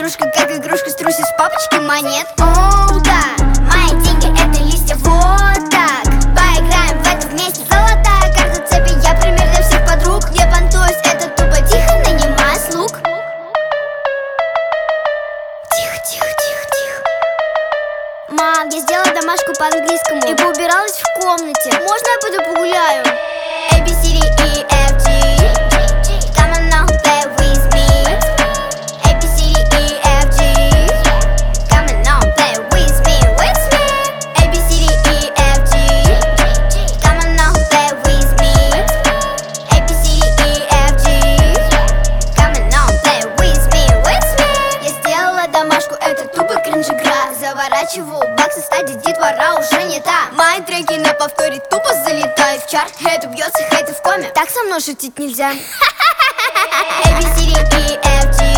подружка, как игрушка, струсишь папочки монет. Оу, да, мои деньги это листья, вот так. Поиграем в это вместе, золотая карта цепи. Я пример для всех подруг. Не понтуюсь, это тупо, тихо, нанимай слуг. Тихо, тихо, тихо, тихо. Мам, я сделала домашку по-английскому и поубиралась в комнате. Можно я пойду погуляю? A, B, C, D, E, F, G. Come on now, play with me. A, B, C, D, E, F, G. Come on now, play with me, with me. A, B, C, D, E, F, G. Come on now, play with me. A, B, C, D, E, F, G. Come on now, play with me, with me. Я сделала домашку, это тупо кринж игра. Заворачиваю баксы, стадия детвора уже не та. Мои треки на повторе тупо залетают в чарт. Хейт убьется, хейты в коме. Так со мной шутить нельзя. A, B, C, D, E, F, G.